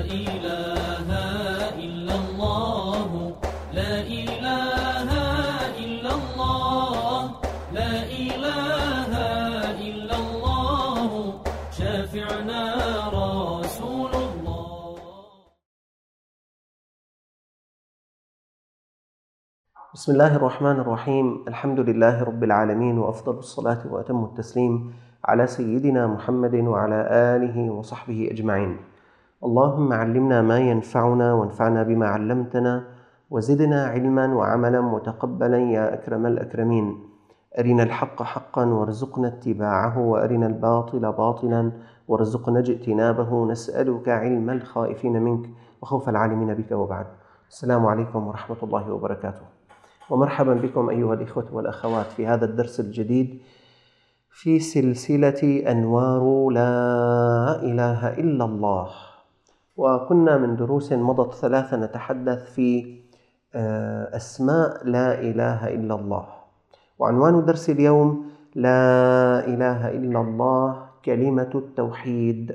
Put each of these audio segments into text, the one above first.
إله إلا الله لا إله إلا الله لا إله إلا الله شافعنا رسول الله. بسم الله الرحمن الرحيم. الحمد لله رب العالمين، وأفضل الصلاة وأتم التسليم على سيدنا محمد وعلى آله وصحبه أجمعين. اللهم علمنا ما ينفعنا وانفعنا بما علمتنا وزدنا علما وعملا متقبلا يا أكرم الأكرمين. أرنا الحق حقا وارزقنا اتباعه، وأرنا الباطل باطلا وارزقنا اجتنابه. نسألك علم الخائفين منك وخوف العالمين بك، وبعد. السلام عليكم ورحمة الله وبركاته، ومرحبا بكم أيها الإخوة والأخوات في هذا الدرس الجديد في سلسلة أنوار لا إله إلا الله. وكنا من دروس مضت 3 نتحدث في أسماء لا إله إلا الله، وعنوان درس اليوم لا إله إلا الله كلمة التوحيد.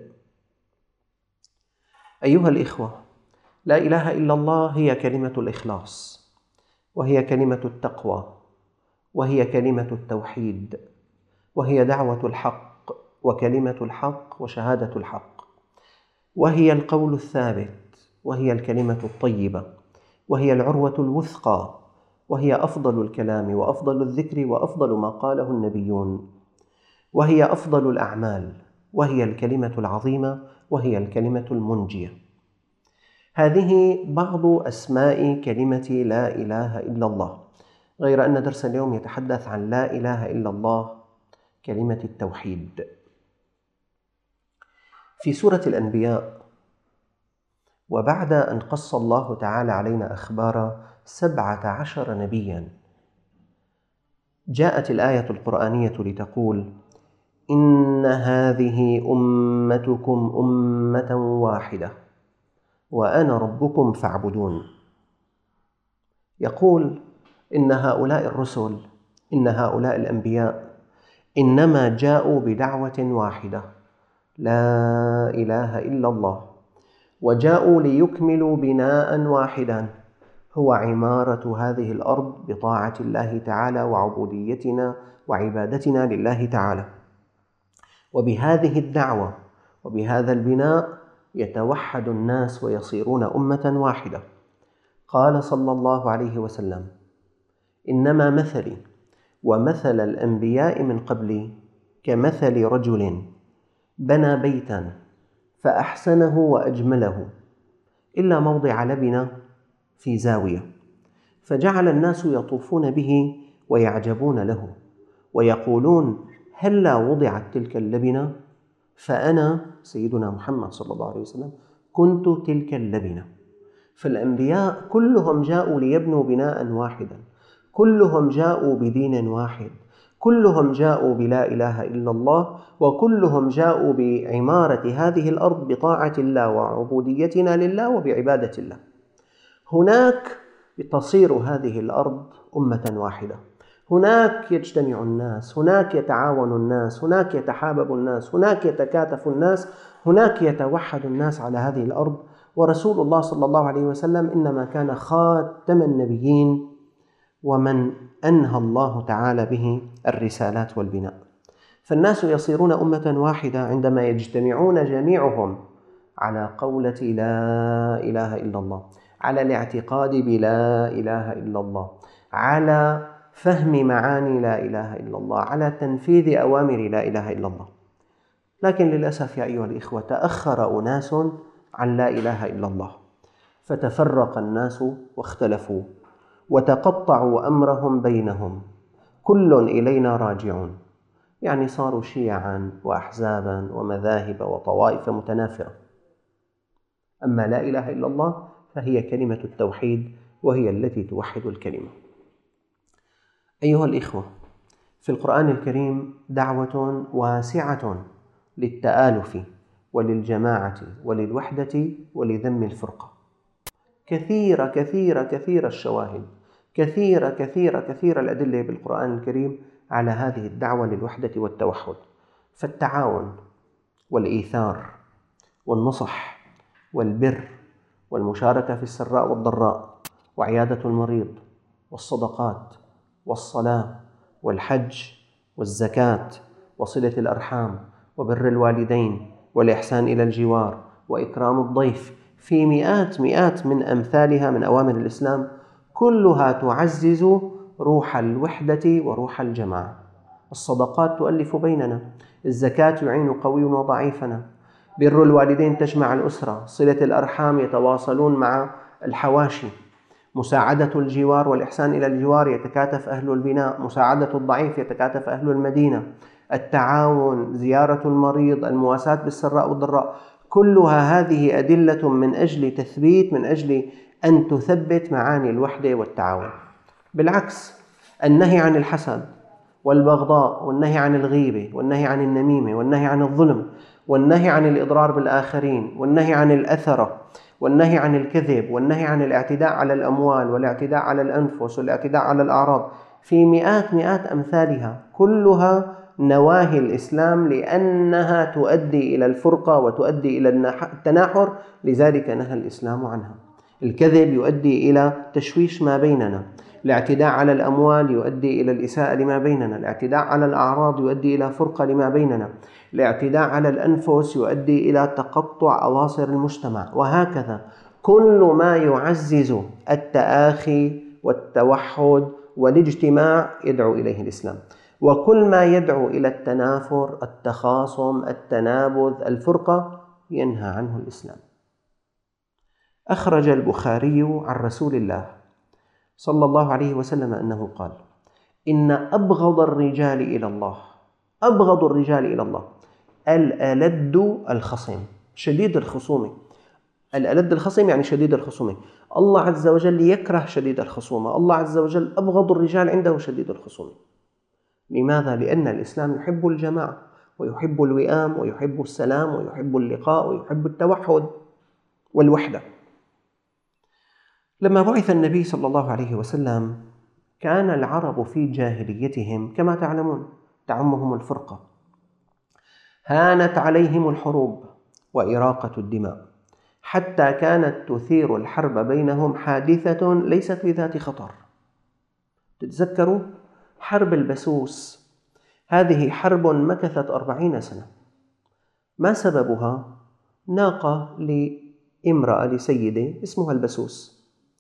أيها الإخوة، لا إله إلا الله هي كلمة الإخلاص، وهي كلمة التقوى، وهي كلمة التوحيد، وهي دعوة الحق وكلمة الحق وشهادة الحق، وهي القول الثابت، وهي الكلمة الطيبة، وهي العروة الوثقى، وهي أفضل الكلام وأفضل الذكر وأفضل ما قاله النبيون، وهي أفضل الأعمال، وهي الكلمة العظيمة، وهي الكلمة المنجية. هذه بعض أسماء كلمة لا إله إلا الله، غير أن درس اليوم يتحدث عن لا إله إلا الله كلمة التوحيد. في سورة الأنبياء، وبعد أن قص الله تعالى علينا أخبار 17 نبيا، جاءت الآية القرآنية لتقول: إن هذه أمتكم أمة واحدة وأنا ربكم فاعبدون. يقول إن هؤلاء الرسل، إن هؤلاء الأنبياء إنما جاءوا بدعوة واحدة، لا إله إلا الله، وجاءوا ليكملوا بناء واحدا، هو عمارة هذه الأرض بطاعة الله تعالى وعبوديتنا وعبادتنا لله تعالى. وبهذه الدعوة وبهذا البناء يتوحد الناس ويصيرون أمة واحدة. قال صلى الله عليه وسلم: إنما مثلي ومثل الأنبياء من قبلي كمثل رجل بنى بيتا فأحسنه وأجمله إلا موضع لبنة في زاوية، فجعل الناس يطوفون به ويعجبون له ويقولون: هلا وضعت تلك اللبنة؟ فأنا سيدنا محمد صلى الله عليه وسلم كنت تلك اللبنة. فالأنبياء كلهم جاءوا ليبنوا بناء واحدا، كلهم جاءوا بدين واحد، كلهم جاءوا بلا إله إلا الله، وكلهم جاءوا بعمارة هذه الأرض بطاعة الله وعبوديتنا لله وبعبادة الله. هناك تصير هذه الأرض أمة واحدة، هناك يجتمع الناس، هناك يتعاون الناس، هناك يتحابب الناس، هناك يتكاتف الناس، هناك يتوحد الناس على هذه الأرض. ورسول الله صلى الله عليه وسلم إنما كان خاتم النبيين ومن أنهى الله تعالى به الرسالات والبناء. فالناس يصيرون أمة واحدة عندما يجتمعون جميعهم على قولة لا إله إلا الله، على الاعتقاد بلا إله إلا الله، على فهم معاني لا إله إلا الله، على تنفيذ أوامر لا إله إلا الله. لكن للأسف يا أيها الإخوة، تأخر أناس عن لا إله إلا الله، فتفرق الناس واختلفوا وتقطعوا أمرهم بينهم، كل إلينا راجعون، يعني صاروا شيعا وأحزابا ومذاهب وطوائف متنافرة. أما لا إله إلا الله فهي كلمة التوحيد، وهي التي توحد الكلمة. أيها الإخوة، في القرآن الكريم دعوة واسعة للتآلف وللجماعة وللوحدة ولذم الفرقة. كثيرة كثيرة كثيرة الشواهد، كثيرة كثيرة كثيرة الأدلة بالقرآن الكريم على هذه الدعوة للوحدة والتوحد. فالتعاون والإيثار والنصح والبر والمشاركة في السراء والضراء وعيادة المريض والصدقات والصلاة والحج والزكاة وصلة الأرحام وبر الوالدين والإحسان إلى الجوار وإكرام الضيف، في مئات من أمثالها من أوامر الإسلام، كلها تعزز روح الوحدة وروح الجماعة. الصدقات تؤلف بيننا، الزكاة يعين قوي وضعيفنا، بر الوالدين تجمع الأسرة، صلة الأرحام يتواصلون مع الحواشي، مساعدة الجوار والإحسان إلى الجوار يتكاتف أهل البناء، مساعدة الضعيف يتكاتف أهل المدينة، التعاون، زيارة المريض، المواساة بالسراء والضراء، كلها هذه أدلة من أجل أن تثبت معاني الوحدة والتعاون. بالعكس، النهي عن الحسد والبغضاء والنهي عن الغيبة والنهي عن النميمة والنهي عن الظلم والنهي عن الإضرار بالآخرين والنهي عن الأثرة والنهي عن الكذب والنهي عن الاعتداء على الأموال والاعتداء على الأنفس والاعتداء على الأعراض، في مئات أمثالها، كلها نواهي الإسلام لأنها تؤدي إلى الفرقة وتؤدي إلى التناحر، لذلك نهى الإسلام عنها. الكذب يؤدي إلى تشويش ما بيننا، الاعتداء على الأموال يؤدي إلى الإساءة لما بيننا، الاعتداء على الأعراض يؤدي إلى فرقة لما بيننا، الاعتداء على الأنفس يؤدي إلى تقطع أواصر المجتمع، وهكذا كل ما يعزز التآخي والتوحد والاجتماع يدعو إليه الإسلام، وكل ما يدعو إلى التنافر، التخاصم، التنابذ، الفرقة ينهى عنه الإسلام. أخرج البخاري عن رسول الله صلى الله عليه وسلم أنه قال: إن أبغض الرجال إلى الله الألد الخصم، شديد الخصومة. الألد الخصم يعني شديد الخصومة. الله عز وجل يكره شديد الخصومة، الله عز وجل أبغض الرجال عنده شديد الخصومة. لماذا؟ لأن الإسلام يحب الجماعة ويحب الوئام ويحب السلام ويحب اللقاء ويحب التوحد والوحدة. لما بعث النبي صلى الله عليه وسلم كان العرب في جاهليتهم كما تعلمون تعمهم الفرقة، هانت عليهم الحروب وإراقة الدماء، حتى كانت تثير الحرب بينهم حادثة ليست بذات خطر. تتذكروا حرب البسوس؟ هذه حرب مكثت 40 سنة. ما سببها؟ ناقة لامرأة لسيدة اسمها البسوس.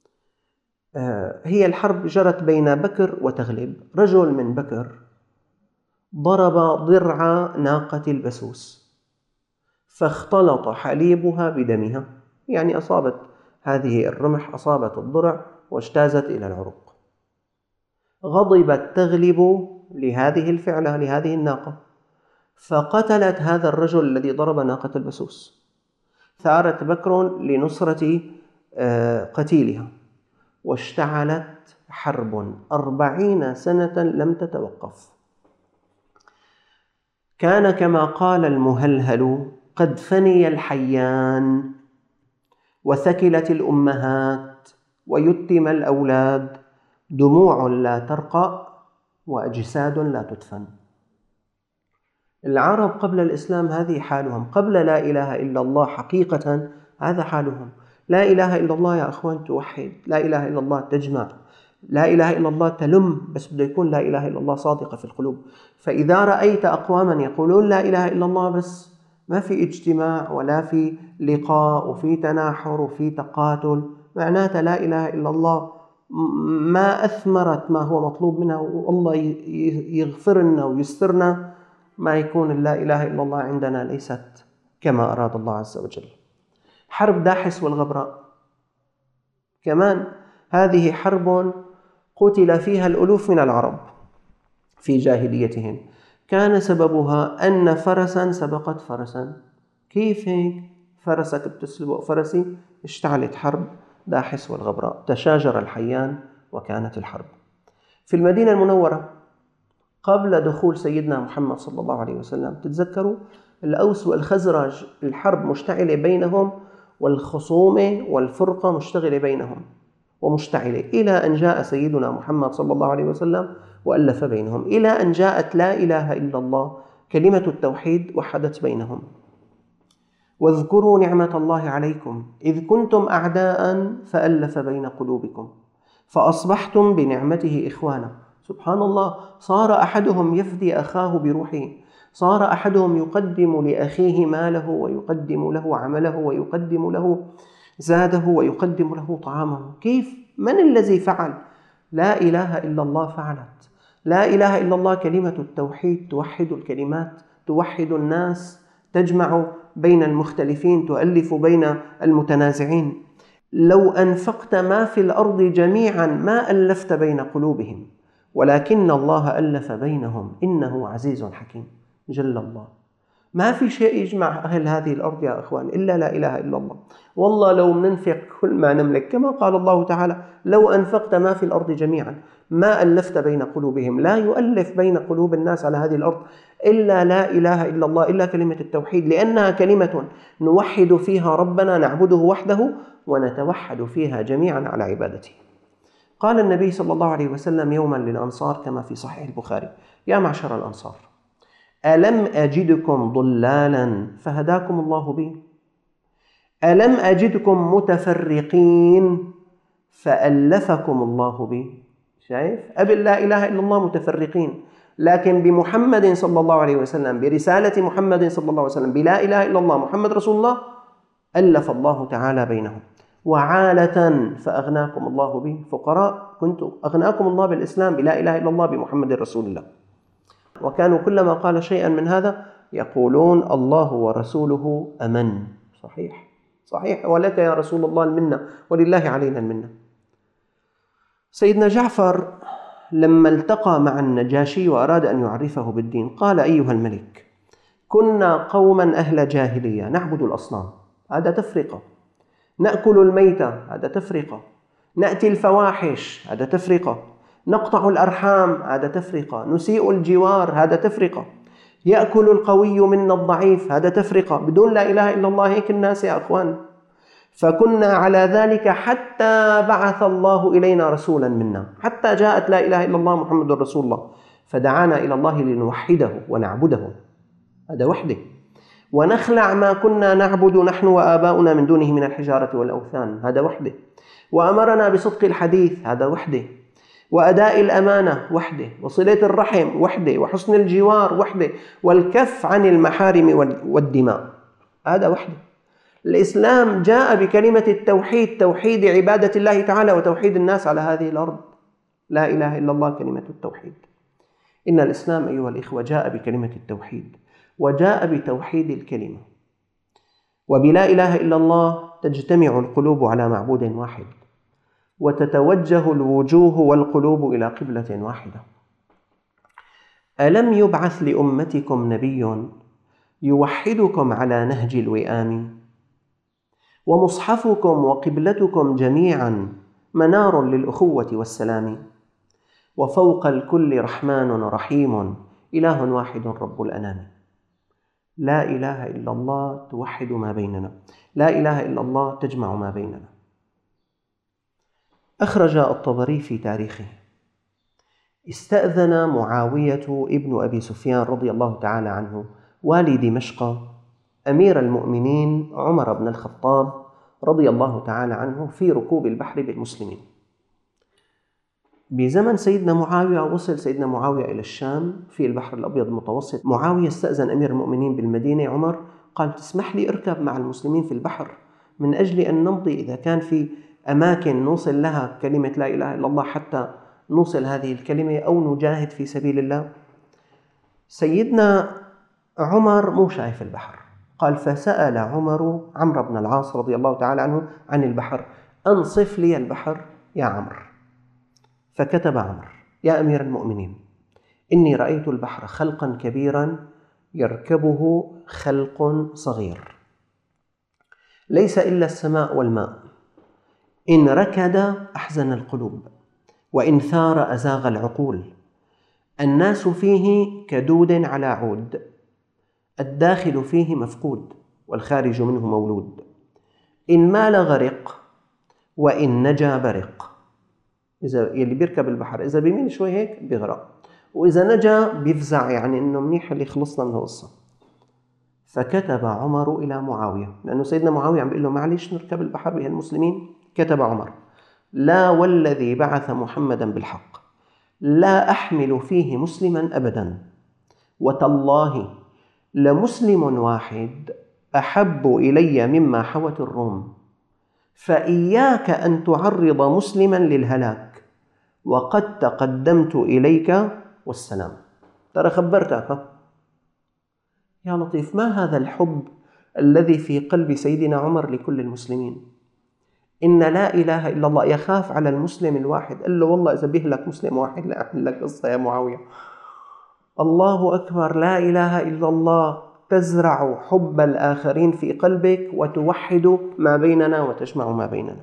هي الحرب جرت بين بكر وتغلب. رجل من بكر ضرب ضرع ناقة البسوس فاختلط حليبها بدمها، يعني أصابت هذه الرمح، أصابت الضرع واجتازت إلى العروق. غضبت تغلب لهذه الفعلة لهذه الناقة، فقتلت هذا الرجل الذي ضرب ناقة البسوس. ثارت بكر لنصرة قتيلها، واشتعلت حرب 40 سنة لم تتوقف. كان كما قال المهلهل: قد فني الحيان وثكلت الأمهات ويتم الأولاد، دموع لا ترقى وأجساد لا تدفن. العرب قبل الإسلام هذه حالهم، قبل لا إله إلا الله حقيقة هذا حالهم. لا إله إلا الله يا أخوان توحد، لا إله إلا الله تجمع، لا إله إلا الله تلم، بس بده يكون لا إله إلا الله صادقة في القلوب. فإذا رأيت أقواما يقولون لا إله إلا الله بس ما في اجتماع ولا في لقاء وفي تناحر وفي تقاتل، معناته لا إله إلا الله ما أثمرت ما هو مطلوب منها، والله يغفر لنا ويسترنا، ما يكون لا إله إلا الله عندنا ليست كما أراد الله عز وجل. حرب داحس والغبراء كمان، هذه حرب قتل فيها الألوف من العرب في جاهليتهم. كان سببها أن فرسا سبقت فرسا. كيف هيك؟ فرسك بتسبق فرسي. اشتعلت حرب داحس والغبراء، تشاجر الحيان وكانت الحرب. في المدينة المنورة قبل دخول سيدنا محمد صلى الله عليه وسلم، تتذكروا الأوس والخزرج، الحرب مشتعلة بينهم والخصومة والفرقة مشتغلة بينهم ومشتعلة، إلى أن جاء سيدنا محمد صلى الله عليه وسلم وألف بينهم، إلى أن جاءت لا إله إلا الله، كلمة التوحيد وحدت بينهم. واذكروا نعمة الله عليكم إذ كنتم أعداء فألف بين قلوبكم فأصبحتم بنعمته إخوانا. سبحان الله، صار أحدهم يفدي أخاه بروحه، صار أحدهم يقدم لأخيه ماله ويقدم له عمله ويقدم له زاده ويقدم له طعامه. كيف؟ من الذي فعل؟ لا إله إلا الله فعلت. لا إله إلا الله كلمة التوحيد توحد الكلمات، توحد الناس، تجمع بين المختلفين، تؤلف بين المتنازعين. لو أنفقت ما في الأرض جميعا ما ألفت بين قلوبهم ولكن الله ألف بينهم إنه عزيز حكيم. جل الله. ما في شيء يجمع أهل هذه الأرض يا أخوان إلا لا إله إلا الله. والله لو ننفق كل ما نملك كما قال الله تعالى لو أنفقت ما في الأرض جميعا ما ألفت بين قلوبهم. لا يؤلف بين قلوب الناس على هذه الأرض إلا لا إله إلا الله، إلا كلمة التوحيد، لأنها كلمة نوحد فيها ربنا، نعبده وحده ونتوحد فيها جميعا على عبادته. قال النبي صلى الله عليه وسلم يوما للأنصار كما في صحيح البخاري: يا معشر الأنصار، ألم أجدكم ضلالا فهداكم الله بي؟ ألم أجدكم متفرقين فألفكم الله بي؟ شايف؟ قبل لا إله إلا الله متفرقين، لكن بمحمد صلى الله عليه وسلم، برسالة محمد صلى الله عليه وسلم، بلا إله إلا الله محمد رسول الله، ألف الله تعالى بينهم. وعالة فأغناكم الله به، فقراء كنتم أغناكم الله بالإسلام بلا إله إلا الله بمحمد رسول الله. وكانوا كلما قال شيئا من هذا يقولون الله ورسوله أمن. صحيح صحيح، ولك يا رسول الله المنة ولله علينا المنة. سيدنا جعفر لما التقى مع النجاشي وأراد أن يعرفه بالدين قال: أيها الملك، كنا قوما أهل جاهلية نعبد الأصنام، هذا تفرقة. نأكل الميتة، هذا تفرقة. نأتي الفواحش، هذا تفرقة. نقطع الأرحام، هذا تفرقة. نسيء الجوار، هذا تفرقة. يأكل القوي منا الضعيف، هذا تفرقة. بدون لا إله إلا الله هيك الناس يا أخوان. فكنا على ذلك حتى بعث الله إلينا رسولا منا، حتى جاءت لا إله إلا الله محمد رسول الله، فدعانا إلى الله لنوحده ونعبده، هذا وحده. ونخلع ما كنا نعبد نحن وآباؤنا من دونه من الحجارة والأوثان، هذا وحده. وأمرنا بصدق الحديث، هذا وحده. وأداء الأمانة وحده، وصلة الرحم وحده، وحسن الجوار وحده، والكف عن المحارم والدماء، هذا وحده. الإسلام جاء بكلمة التوحيد، توحيد عبادة الله تعالى وتوحيد الناس على هذه الأرض. لا إله إلا الله كلمة التوحيد. إن الإسلام أيها الإخوة جاء بكلمة التوحيد، وجاء بتوحيد الكلمة. وبلا إله إلا الله تجتمع القلوب على معبود واحد، وتتوجه الوجوه والقلوب إلى قبلة واحدة. ألم يبعث لأمتكم نبي يوحدكم على نهج الوئام؟ ومصحفكم وقبلتكم جميعا منار للأخوة والسلام. وفوق الكل رحمن رحيم، إله واحد رب الأنام. لا إله إلا الله توحد ما بيننا، لا إله إلا الله تجمع ما بيننا. أخرج الطبري في تاريخه: استأذن معاوية ابن أبي سفيان رضي الله تعالى عنه والي دمشق أمير المؤمنين عمر بن الخطاب رضي الله تعالى عنه في ركوب البحر بالمسلمين. بزمن سيدنا معاوية وصل سيدنا معاوية إلى الشام في البحر الأبيض المتوسط. معاوية استأذن أمير المؤمنين بالمدينة عمر، قال: تسمح لي أركب مع المسلمين في البحر من أجل أن نمضي إذا كان في أماكن نوصل لها كلمة لا إله إلا الله حتى نوصل هذه الكلمة أو نجاهد في سبيل الله. سيدنا عمر مو شايف البحر، قال: فسأل عمر عمرو بن العاص رضي الله تعالى عنه عن البحر: أنصف لي البحر يا عمرو. فكتب عمرو: يا أمير المؤمنين، إني رأيت البحر خلقا كبيرا يركبه خلق صغير، ليس إلا السماء والماء، إن ركد أحزن القلوب، وإن ثار أزاغ العقول. الناس فيه كدود على عود، الداخل فيه مفقود والخارج منه مولود. إن مال غرق وإن نجا برق. إذا يلي بيركب البحر إذا بيميل شوي هيك بيغرق، وإذا نجا بيفزع، يعني إنه منيح اللي خلصنا من القصة. فكتب عمر إلى معاوية، لأنه سيدنا معاوية عم بيقول له معلش نركب البحر بهالمسلمين. كتب عمر: لا والذي بعث محمدا بالحق لا أحمل فيه مسلما أبدا، وتالله لمسلم واحد أحب إلي مما حوت الروم، فإياك أن تعرض مسلما للهلاك، وقد تقدمت إليك والسلام. ترى خبرتك. يا لطيف، ما هذا الحب الذي في قلب سيدنا عمر لكل المسلمين؟ إن لا إله إلا الله، يخاف على المسلم الواحد. قال له والله إذا بيهلك مسلم واحد لا أعمل لك قصة يا معاوية. الله أكبر، لا إله إلا الله تزرع حب الآخرين في قلبك وتوحد ما بيننا وتجمع ما بيننا.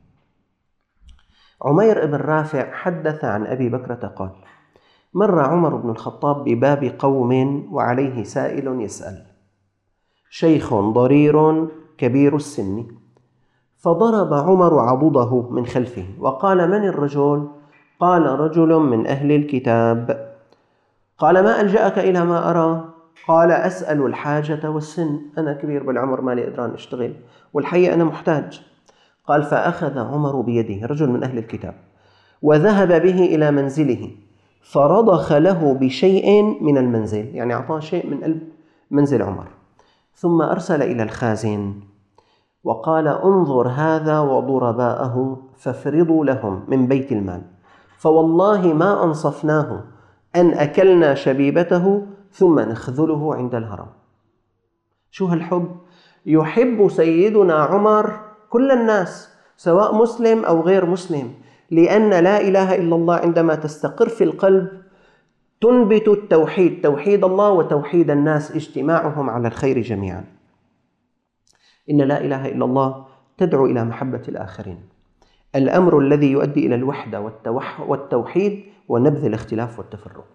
عمير بن رافع حدث عن أبي بكرة قال: مر عمر بن الخطاب بباب قوم وعليه سائل يسأل: شيخ ضرير كبير السن، فضرب عمر عضده من خلفه وقال: من الرجل؟ قال: رجل من أهل الكتاب. قال: ما ألجأك إلى ما أرى؟ قال: أسأل الحاجة والسن، أنا كبير بالعمر مالي قدران أشتغل، والحقيقة أنا محتاج. قال: فأخذ عمر بيده، رجل من أهل الكتاب، وذهب به إلى منزله، فرضخ له بشيء من المنزل، يعني أعطاه شيء من قلب منزل عمر، ثم أرسل إلى الخازن وقال: انظر هذا وضرباءه فافرضوا لهم من بيت المال، فوالله ما أنصفناه أن أكلنا شبيبته ثم نخذله عند الهرم. شو هالحب؟ يحب سيدنا عمر كل الناس سواء مسلم أو غير مسلم، لأن لا إله إلا الله عندما تستقر في القلب تنبت التوحيد، توحيد الله وتوحيد الناس، اجتماعهم على الخير جميعا. إن لا إله إلا الله تدعو إلى محبة الآخرين، الأمر الذي يؤدي إلى الوحدة والتوحيد ونبذ الاختلاف والتفرق.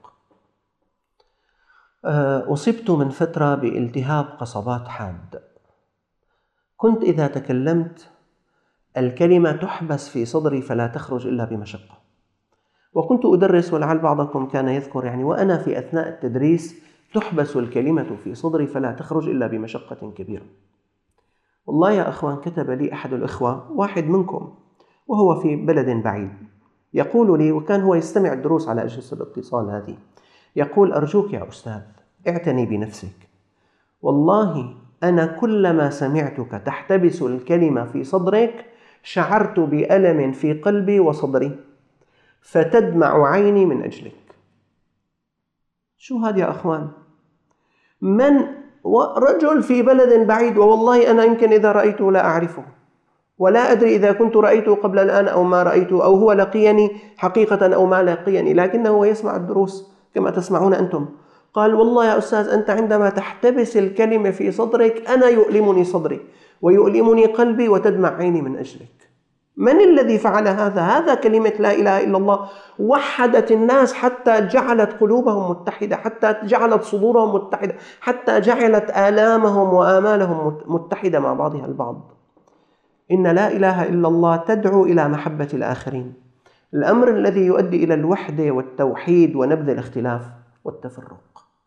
أصبت من فترة بالتهاب قصبات حاد. كنت إذا تكلمت الكلمة تحبس في صدري فلا تخرج إلا بمشقة. وكنت أدرس، ولعل بعضكم كان يذكر وأنا في أثناء التدريس تحبس الكلمة في صدري فلا تخرج إلا بمشقة كبيرة. والله يا أخوان، كتب لي أحد الإخوة، واحد منكم وهو في بلد بعيد، يقول لي، وكان هو يستمع الدروس على أجهزة الاتصال هذه، يقول: أرجوك يا أستاذ اعتني بنفسك، والله أنا كلما سمعتك تحتبس الكلمة في صدرك شعرت بألم في قلبي وصدري فتدمع عيني من أجلك. شو هذا يا أخوان؟ من رجل في بلد بعيد، ووالله أنا يمكن إذا رأيته لا أعرفه، ولا أدري إذا كنت رأيته قبل الآن أو ما رأيته، أو هو لقيني حقيقة أو ما لقيني، لكنه هو يسمع الدروس كما تسمعون أنتم. قال: والله يا أستاذ، أنت عندما تحتبس الكلمة في صدرك أنا يؤلمني صدري ويؤلمني قلبي وتدمع عيني من أجلك. من الذي فعل هذا؟ هذا كلمة لا إله إلا الله وحدت الناس حتى جعلت قلوبهم متحدة، حتى جعلت صدورهم متحدة، حتى جعلت آلامهم وآمالهم متحدة مع بعضها البعض. إن لا إله إلا الله تدعو إلى محبة الآخرين، الأمر الذي يؤدي إلى الوحدة والتوحيد ونبذ الاختلاف والتفرق.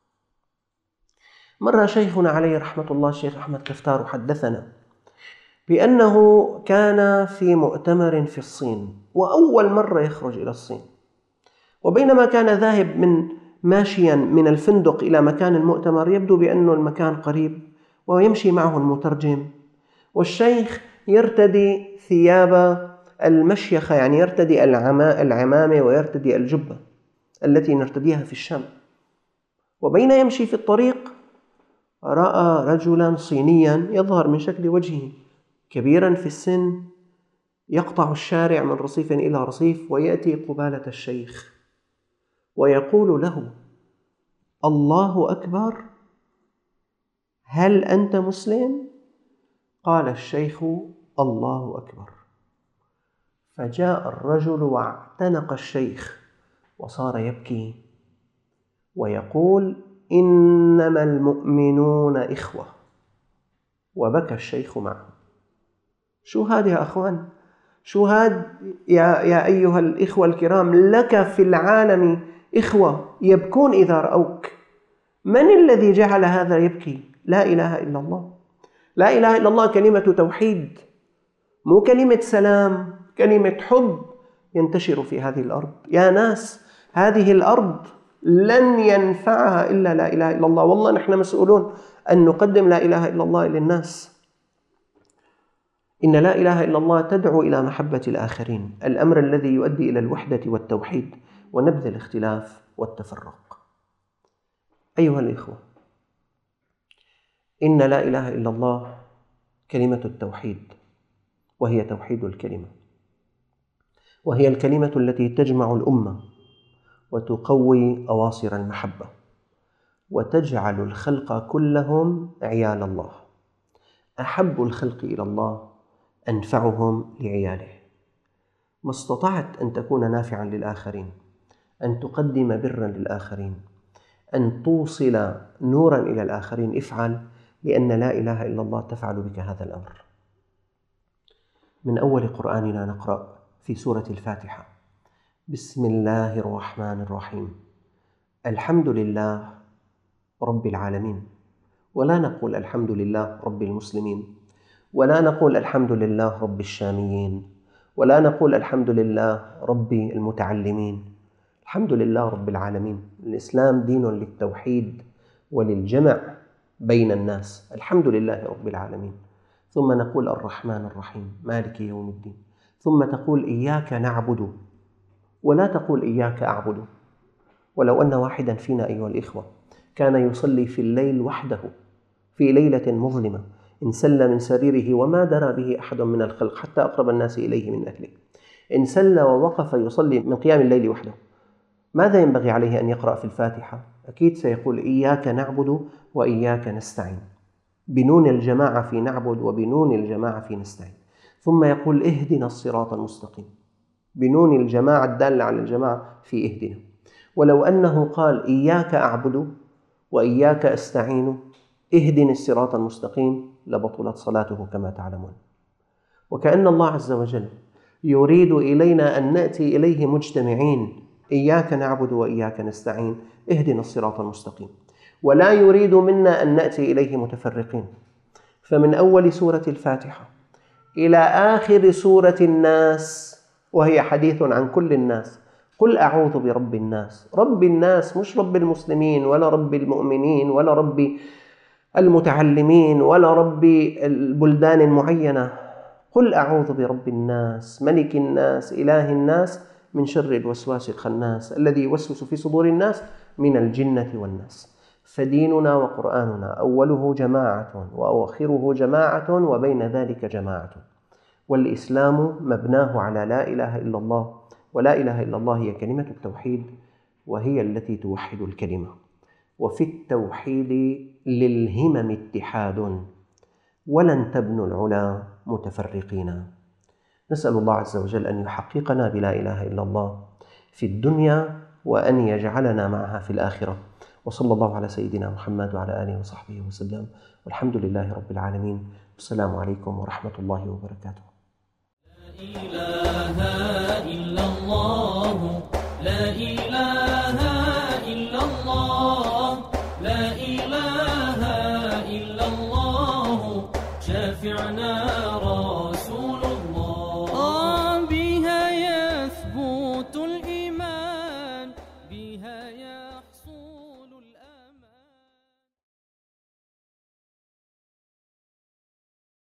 مرة شيخنا عليه رحمة الله الشيخ أحمد كفتار حدثنا بأنه كان في مؤتمر في الصين، وأول مرة يخرج إلى الصين، وبينما كان ذاهب ماشيا من الفندق إلى مكان المؤتمر، يبدو بأن المكان قريب، ويمشي معه المترجم، والشيخ يرتدي ثياب المشيخة، يعني يرتدي العمامة ويرتدي الجبة التي نرتديها في الشام. وبين يمشي في الطريق رأى رجلا صينيا يظهر من شكل وجهه كبيرا في السن، يقطع الشارع من رصيف إلى رصيف ويأتي قبالة الشيخ ويقول له: الله أكبر، هل أنت مسلم؟ قال الشيخ: الله أكبر. فجاء الرجل واعتنق الشيخ وصار يبكي ويقول: إنما المؤمنون إخوة، وبكى الشيخ معه. شو هذا يا أخوان؟ شو هذا يا أيها الإخوة الكرام؟ لك في العالم إخوة يبكون إذا رأوك. من الذي جعل هذا يبكي؟ لا إله إلا الله. لا إله إلا الله كلمة توحيد، مو كلمة سلام، كلمة حب ينتشر في هذه الأرض. يا ناس، هذه الأرض لن ينفعها إلا لا إله إلا الله. والله نحن مسؤولون أن نقدم لا إله إلا الله إلى الناس. إن لا إله إلا الله تدعو إلى محبة الآخرين، الأمر الذي يؤدي إلى الوحدة والتوحيد ونبذ الاختلاف والتفرق. أيها الإخوة، إن لا إله إلا الله كلمة التوحيد، وهي توحيد الكلمة، وهي الكلمة التي تجمع الأمة وتقوي أواصر المحبة وتجعل الخلق كلهم عيال الله. أحب الخلق إلى الله أنفعهم لعياله. ما استطعت أن تكون نافعا للآخرين، أن تقدم برا للآخرين، أن توصل نورا إلى الآخرين، افعل، لأن لا إله إلا الله تفعل بك هذا الأمر. من أول قرآننا نقرأ في سورة الفاتحة: بسم الله الرحمن الرحيم، الحمد لله رب العالمين. ولا نقول الحمد لله رب المسلمين، ولا نقول الحمد لله رب الشاميين، ولا نقول الحمد لله رب المتعلمين. الحمد لله رب العالمين. الإسلام دين للتوحيد وللجمع بين الناس. الحمد لله رب العالمين. ثم نقول الرحمن الرحيم مالك يوم الدين. ثم تقول إياك نعبد، ولا تقول إياك أعبد. ولو أن واحدا فينا أيها الإخوة كان يصلي في الليل وحده في ليلة مظلمة، انسل من سريره وما درى به أحد من الخلق حتى أقرب الناس إليه من أهله، انسل ووقف يصلي من قيام الليل وحده، ماذا ينبغي عليه أن يقرأ في الفاتحة؟ أكيد سيقول إياك نعبد وإياك نستعين، بنون الجماعة في نعبد وبنون الجماعة في نستعين. ثم يقول اهدنا الصراط المستقيم، بنون الجماعة الدالة على الجماعة في اهدنا. ولو أنه قال إياك أعبد وإياك أستعين اهدني الصراط المستقيم لبطلت صلاته كما تعلمون. وكأن الله عز وجل يريد إلينا أن نأتي إليه مجتمعين، إياك نعبد وإياك نستعين اهدنا الصراط المستقيم، ولا يريد منا أن نأتي إليه متفرقين. فمن أول سورة الفاتحة إلى آخر سورة الناس، وهي حديث عن كل الناس، قل أعوذ برب الناس. رب الناس مش رب المسلمين ولا رب المؤمنين ولا رب المتعلمين ولا رب البلدان المعينة. قل أعوذ برب الناس ملك الناس إله الناس من شر الوسواس الخناس الذي يوسوس في صدور الناس من الجنة والناس. فديننا وقرآننا أوله جماعة وأواخره جماعة وبين ذلك جماعة. والإسلام مبناه على لا إله إلا الله، ولا إله إلا الله هي كلمة التوحيد، وهي التي توحد الكلمة. وفي التوحيد للهمم اتحاد، ولن تبنوا العلا متفرقين. نسأل الله عز وجل أن يحققنا بلا إله إلا الله في الدنيا، وأن يجعلنا معها في الآخرة. وصلى الله على سيدنا محمد وعلى آله وصحبه وسلم، والحمد لله رب العالمين. والسلام عليكم ورحمة الله وبركاته. لا إله إلا الله، لا إله إلا الله، لا إله إلا الله، شافعنا رسول الله.